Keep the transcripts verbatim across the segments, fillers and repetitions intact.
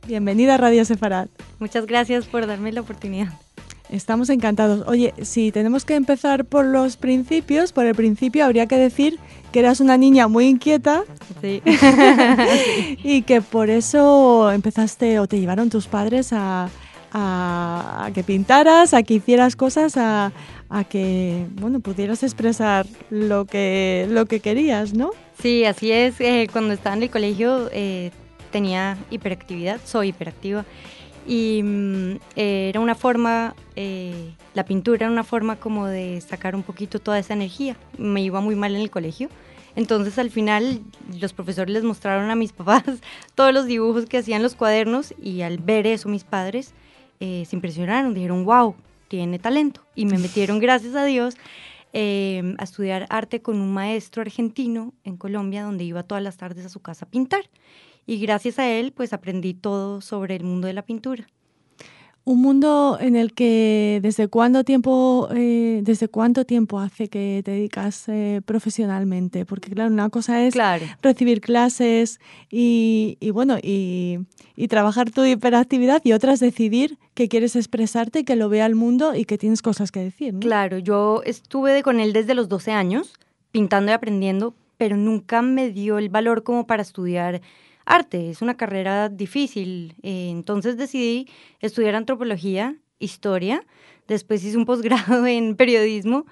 Bienvenida a Radio Sefarad. Muchas gracias por darme la oportunidad. Estamos encantados. Oye, si tenemos que empezar por los principios, por el principio habría que decir que eras una niña muy inquieta. Sí. Y que por eso empezaste o te llevaron tus padres a, a, a que pintaras, a que hicieras cosas, a, a que bueno pudieras expresar lo que, lo que querías, ¿no? Sí, así es. Eh, cuando estaba en el colegio eh, tenía hiperactividad, soy hiperactiva. Y mm, eh, era una forma, eh, la pintura era una forma como de sacar un poquito toda esa energía. Me iba muy mal en el colegio, entonces al final los profesores les mostraron a mis papás todos los dibujos que hacían los cuadernos y al ver eso mis padres eh, se impresionaron, dijeron wow, tiene talento, y me metieron, gracias a Dios, eh, a estudiar arte con un maestro argentino en Colombia, donde iba todas las tardes a su casa a pintar. Y gracias a él, pues aprendí todo sobre el mundo de la pintura. Un mundo en el que desde cuánto tiempo, eh, desde cuánto tiempo hace que te dedicas eh, profesionalmente, porque claro, una cosa es claro. recibir clases y, y bueno y, y trabajar tu hiperactividad, y otra es decidir que quieres expresarte, que lo vea el mundo y que tienes cosas que decir, ¿no? Claro, yo estuve con él desde los doce años, pintando y aprendiendo, pero nunca me dio el valor como para estudiar arte. Es una carrera difícil, eh, entonces decidí estudiar antropología, historia, después hice un posgrado en periodismo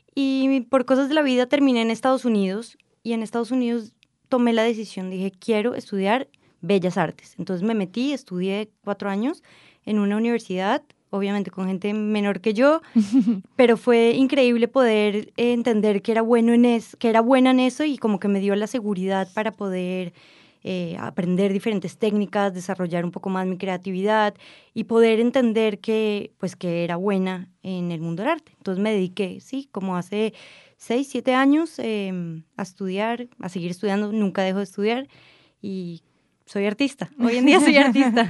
y por cosas de la vida terminé en Estados Unidos, y en Estados Unidos tomé la decisión, dije quiero estudiar Bellas Artes. Entonces me metí, estudié cuatro años en una universidad, obviamente con gente menor que yo, pero fue increíble poder entender que era bueno en eso, que era buena en eso, y como que me dio la seguridad para poder Eh, aprender diferentes técnicas, desarrollar un poco más mi creatividad y poder entender que, pues, que era buena en el mundo del arte. Entonces me dediqué, sí, como hace seis, siete años eh, a estudiar, a seguir estudiando, nunca dejo de estudiar y soy artista. Hoy en día soy artista.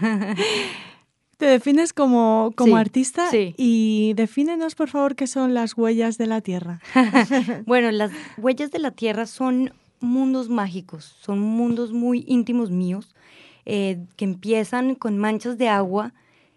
¿Te defines como, como sí, artista? Sí. Y defínenos, por favor, qué son las huellas de la tierra. Bueno, las huellas de la tierra son mundos mágicos, son mundos muy íntimos míos, eh, que empiezan con manchas de agua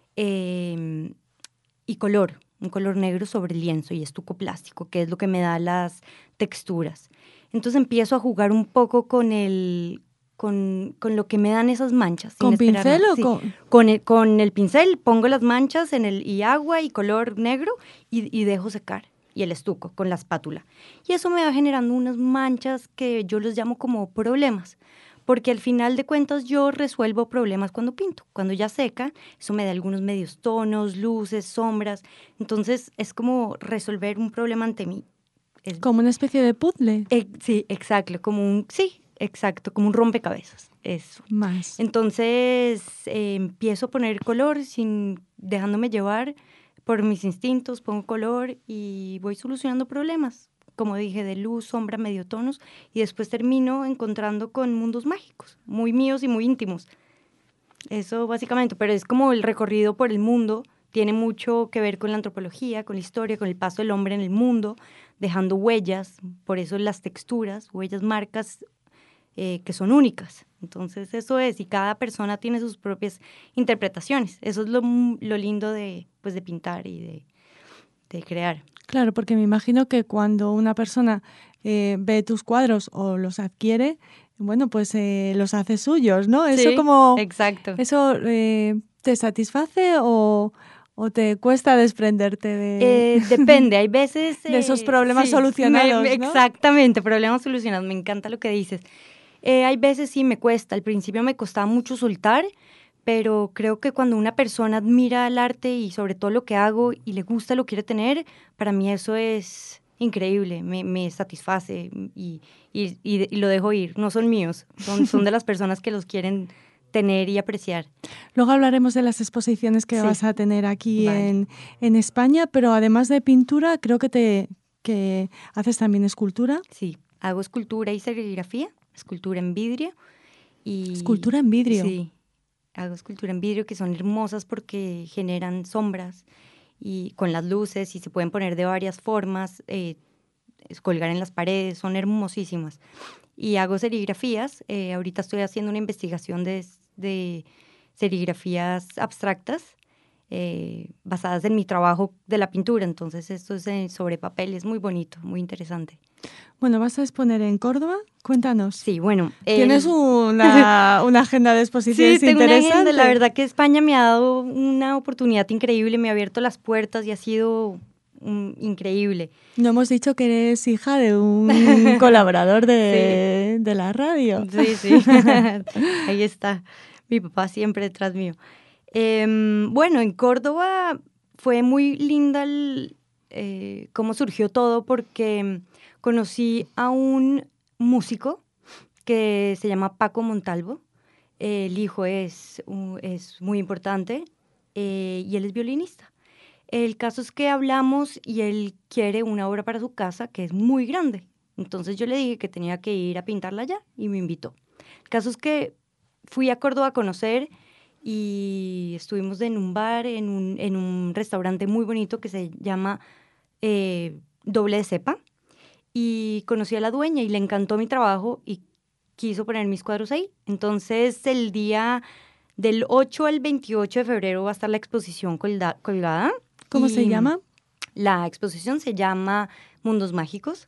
eh, y color, un color negro sobre lienzo y estuco plástico, que es lo que me da las texturas. Entonces empiezo a jugar un poco con el, con, con lo que me dan esas manchas. ¿Con sin esperar pincel nada. o Sí, con...? con el, con el pincel pongo las manchas en el, y agua y color negro y, y dejo secar. Y el estuco con la espátula. Y eso me va generando unas manchas que yo los llamo como problemas, porque al final de cuentas yo resuelvo problemas cuando pinto. Cuando ya seca, eso me da algunos medios tonos, luces, sombras. Entonces es como resolver un problema ante mí. Es, como una especie de puzzle. Eh, sí, exacto, como un, sí, exacto, como un rompecabezas. Eso. Más. Entonces eh, empiezo a poner color sin dejándome llevar por mis instintos, pongo color y voy solucionando problemas, como dije, de luz, sombra, mediotonos, y después termino encontrando con mundos mágicos, muy míos y muy íntimos. Eso básicamente, pero es como el recorrido por el mundo, tiene mucho que ver con la antropología, con la historia, con el paso del hombre en el mundo, dejando huellas, por eso las texturas, huellas, marcas, eh, que son únicas. Entonces eso es, y cada persona tiene sus propias interpretaciones. Eso es lo, lo lindo de, pues, de pintar y de, de crear. Claro, porque me imagino que cuando una persona eh, ve tus cuadros o los adquiere, bueno, pues eh, los hace suyos, ¿no? Sí, eso como, exacto. ¿Eso eh, te satisface o, o te cuesta desprenderte de...? Eh, depende, hay veces... de esos eh, problemas sí, solucionados, me, ¿no? Exactamente, problemas solucionados, me encanta lo que dices. Eh, hay veces sí me cuesta, al principio me costaba mucho soltar, pero creo que cuando una persona admira el arte y sobre todo lo que hago y le gusta, lo quiere tener, para mí eso es increíble, me, me satisface y, y, y, y lo dejo ir. No son míos, son, son de las personas que los quieren tener y apreciar. Luego hablaremos de las exposiciones que sí. vas a tener aquí vale. en, en España, pero además de pintura, creo que, te, que haces también escultura. Sí, hago escultura y serigrafía, escultura en vidrio. Y, ¿Escultura en vidrio? Sí, hago escultura en vidrio que son hermosas porque generan sombras y con las luces y se pueden poner de varias formas, eh, colgar en las paredes, son hermosísimas. Y hago serigrafías, eh, ahorita estoy haciendo una investigación de, de serigrafías abstractas eh, basadas en mi trabajo de la pintura. Entonces esto es eh, sobre papel, es muy bonito, muy interesante. Bueno, ¿vas a exponer en Córdoba? Cuéntanos. Sí, bueno. ¿Tienes el... una, una agenda de exposiciones sí, tengo interesante? una agenda. La verdad que España me ha dado una oportunidad increíble, me ha abierto las puertas y ha sido um, increíble. No hemos dicho que eres hija de un colaborador de, sí. de la radio. Sí, sí. Ahí está. Mi papá siempre detrás mío. Eh, bueno, en Córdoba fue muy linda el, eh, cómo surgió todo porque conocí a un músico que se llama Paco Montalvo. Eh, el hijo es, uh, es muy importante eh, y él es violinista. El caso es que hablamos y él quiere una obra para su casa que es muy grande. Entonces yo le dije que tenía que ir a pintarla allá y me invitó. El caso es que fui a Córdoba a conocer y estuvimos en un bar, en un, en un restaurante muy bonito que se llama eh, Doble de Cepa. Y conocí a la dueña y le encantó mi trabajo y quiso poner mis cuadros ahí. Entonces el día del ocho al veintiocho de febrero va a estar la exposición colda- colgada. ¿Cómo se llama? La exposición se llama Mundos Mágicos.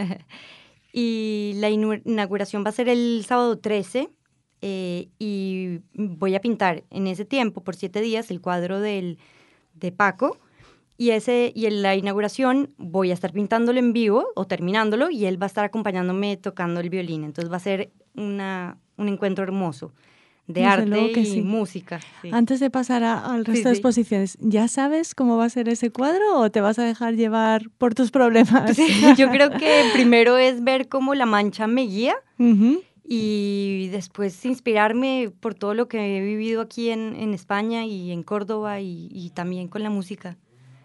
Y la inauguración va a ser el sábado trece. Eh, y voy a pintar en ese tiempo, por siete días, el cuadro del, de Paco. Y, ese, y en la inauguración voy a estar pintándolo en vivo o terminándolo y él va a estar acompañándome tocando el violín. Entonces va a ser una, un encuentro hermoso de Desde arte y sí. música. Sí. Antes de pasar a, al resto sí, de sí. exposiciones, ¿ya sabes cómo va a ser ese cuadro o te vas a dejar llevar por tus problemas? Sí, yo creo que primero es ver cómo la mancha me guía uh-huh. y después inspirarme por todo lo que he vivido aquí en, en España y en Córdoba y, y también con la música.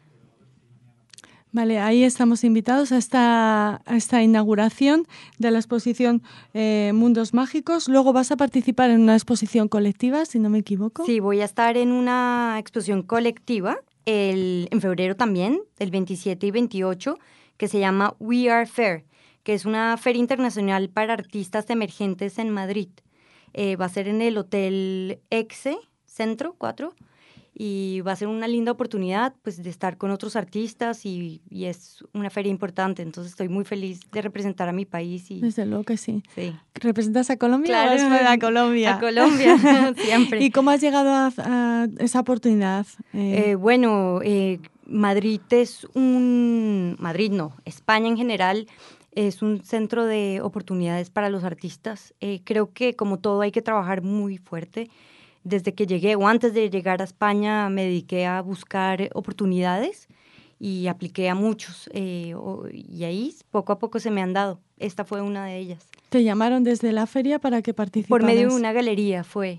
Vale, ahí estamos invitados a esta, a esta inauguración de la exposición eh, Mundos Mágicos. Luego vas a participar en una exposición colectiva, si no me equivoco. Sí, voy a estar en una exposición colectiva el, en febrero también, el veintisiete y veintiocho, que se llama We Are Fair, que es una feria internacional para artistas emergentes en Madrid. Eh, va a ser en el Hotel Exe, Centro cuatro. Y va a ser una linda oportunidad pues de estar con otros artistas y, y es una feria importante, entonces estoy muy feliz de representar a mi país. Y, Desde luego que sí. sí. ¿Representas a Colombia? Claro, o vas a Colombia. A Colombia, siempre. ¿Y cómo has llegado a, a esa oportunidad? Eh, eh, bueno, eh, Madrid es un... Madrid no, España en general es un centro de oportunidades para los artistas. Eh, creo que como todo hay que trabajar muy fuerte. Desde que llegué o antes de llegar a España me dediqué a buscar oportunidades y apliqué a muchos eh, y ahí poco a poco se me han dado. Esta fue una de ellas. ¿Te llamaron desde la feria para que participaras? Por medio de una galería fue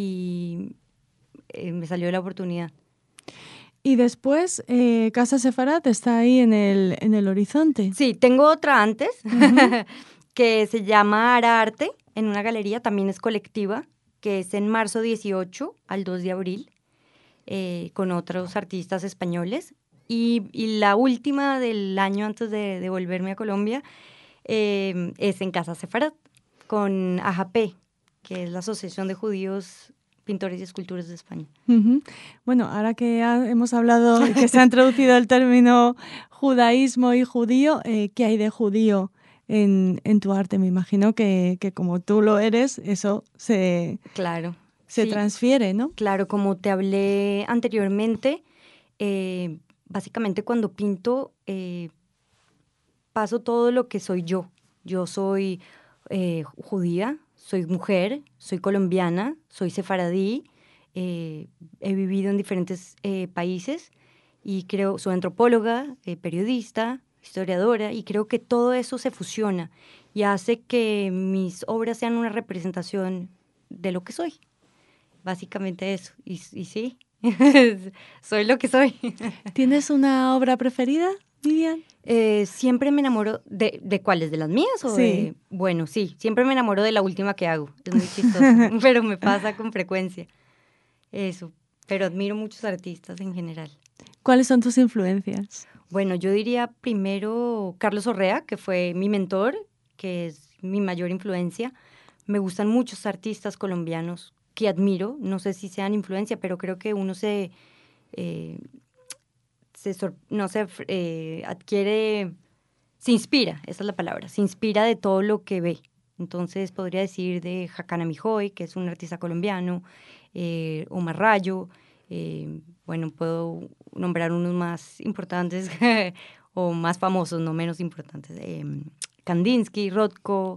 y eh, me salió la oportunidad. Y después, eh, Casa Sefarat está ahí en el, en el horizonte. Sí, tengo otra antes uh-huh. que se llama Ara Arte, en una galería, también es colectiva, que es en marzo dieciocho al dos de abril, eh, con otros artistas españoles. Y, y la última del año antes de, de volverme a Colombia eh, es en Casa Sefarat, con A J P, que es la Asociación de Judíos, Pintores y Escultores de España. Uh-huh. Bueno, ahora que ha, hemos hablado, que se ha introducido el término judaísmo y judío, eh, ¿qué hay de judío En, en tu arte? Me imagino que, que como tú lo eres, eso se, claro, se sí, transfiere, ¿no? Claro, como te hablé anteriormente, eh, básicamente cuando pinto eh, paso todo lo que soy yo. Yo soy eh, judía, soy mujer, soy colombiana, soy sefaradí, eh, he vivido en diferentes eh, países y creo, soy antropóloga, eh, periodista, historiadora, y creo que todo eso se fusiona y hace que mis obras sean una representación de lo que soy. Básicamente eso. Y, y sí, soy lo que soy. ¿Tienes una obra preferida, Vivian? Eh, siempre me enamoro de, ¿de cuáles? ¿De las mías? O sí. De, bueno, sí, siempre me enamoro de la última que hago. Es muy chistoso, pero me pasa con frecuencia. Eso, pero admiro muchos artistas en general. ¿Cuáles son tus influencias? Bueno, yo diría primero Carlos Orrea, que fue mi mentor, que es mi mayor influencia. Me gustan muchos artistas colombianos que admiro, no sé si sean influencia, pero creo que uno se, eh, se sor- no se eh, adquiere, se inspira, esa es la palabra, se inspira de todo lo que ve. Entonces podría decir de Jacana Mijoy, que es un artista colombiano, eh, Omar Rayo, eh, bueno, puedo nombrar unos más importantes o más famosos, no menos importantes, eh, Kandinsky, Rothko,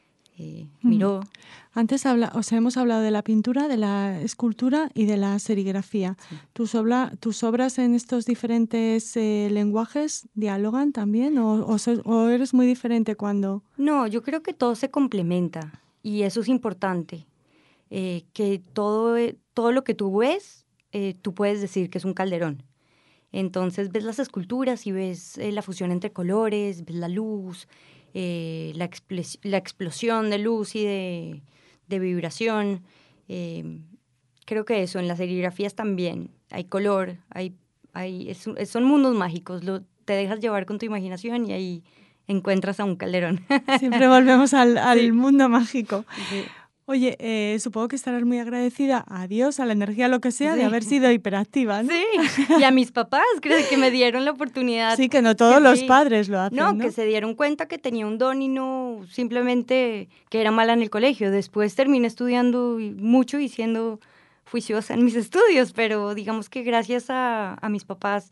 eh, Miró. Antes habla, o sea, hemos hablado de la pintura, de la escultura y de la serigrafía. Sí. ¿Tus, obra, tus obras en estos diferentes eh, lenguajes dialogan también o, o, so, o eres muy diferente cuando...? No, yo creo que todo se complementa y eso es importante, eh, que todo, todo lo que tú ves, eh, tú puedes decir que es un calderón. Entonces ves las esculturas y ves eh, la fusión entre colores, ves la luz, eh, la, explos- la explosión de luz y de, de vibración. Eh, creo que eso, en las serigrafías también hay color, hay, hay, es, es, son mundos mágicos, lo, te dejas llevar con tu imaginación y ahí encuentras a un calderón. Siempre volvemos al, al Sí. mundo mágico. Sí. Oye, eh, supongo que estarás muy agradecida a Dios, a la energía, lo que sea, Sí. de haber sido hiperactiva, ¿no? Sí, y a mis papás, creo que me dieron la oportunidad. Sí, que no todos que los sí. padres lo hacen, ¿no? No, que se dieron cuenta que tenía un don y no simplemente que era mala en el colegio. Después terminé estudiando mucho y siendo juiciosa en mis estudios, pero digamos que gracias a, a mis papás,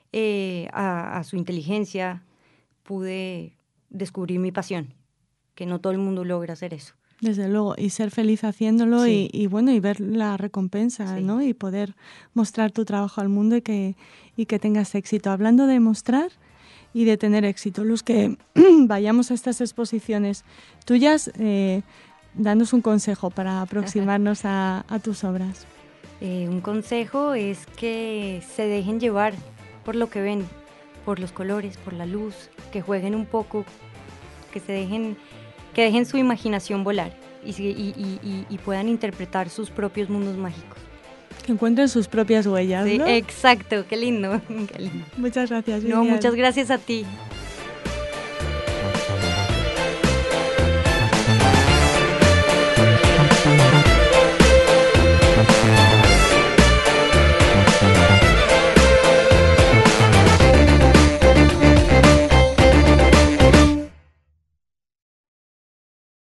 eh, a, a su inteligencia, pude descubrir mi pasión, que no todo el mundo logra hacer eso. Desde luego, y ser feliz haciéndolo Sí. y, y bueno, y ver la recompensa, Sí. ¿no? Y poder mostrar tu trabajo al mundo y que, y que tengas éxito. Hablando de mostrar y de tener éxito, los que vayamos a estas exposiciones tuyas, eh, danos un consejo para aproximarnos a, a tus obras. Eh, un consejo es que se dejen llevar por lo que ven, por los colores, por la luz, que jueguen un poco, que se dejen... que dejen su imaginación volar y, y, y, y puedan interpretar sus propios mundos mágicos. Que encuentren sus propias huellas, Sí, ¿no? exacto, qué lindo, qué lindo. Muchas gracias, Vivian. No, muchas gracias a ti.